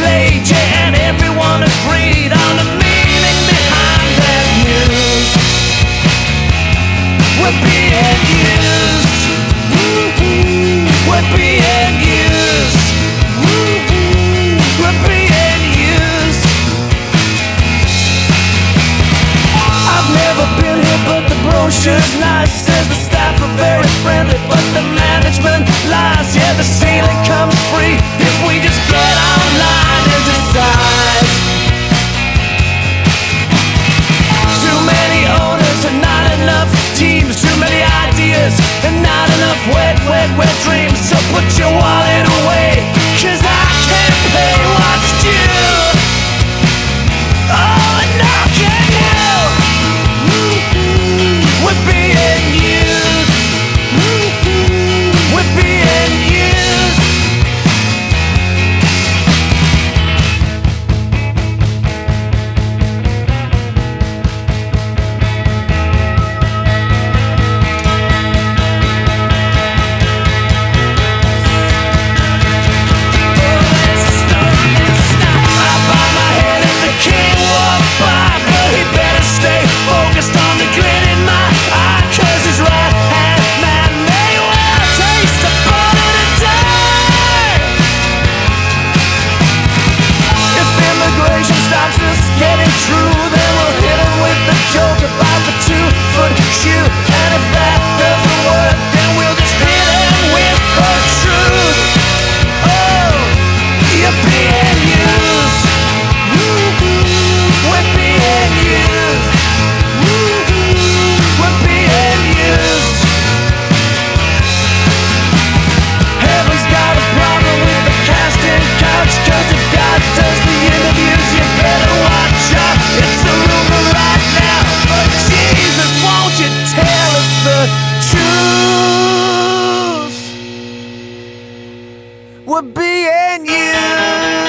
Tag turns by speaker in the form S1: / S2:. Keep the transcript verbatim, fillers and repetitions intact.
S1: stage, yeah, and everyone agreed on the meaning behind that news. We're being used. We're being used. We're being used. I've never been here, but the brochure's nice. Says the staff are very friendly, but the management lies. Yeah, the ceiling comes free if we just get online and decide. Too many owners and not enough teams. Too many ideas and not enough wet, wet, wet dreams. So put your wallet away, 'cause I can't pay what's due. Oh, no, can you? We're being used. We're being used. I bow my head as the king walked by, but he better stay focused on the grin in my eye, 'cause his right hand man may well taste a bullet a day. If immigration stops us getting through, then we'll hit him with the joke about the two-foot shoe. And if that doesn't work, then we'll just hit him with the truth. Oh, you're being used. We're being used. We're being used. Heaven's got a problem with the casting couch, 'cause if God does the interviews, you better watch out. It's a rumor right now, but Jesus, won't you tell us the truth? We're being used.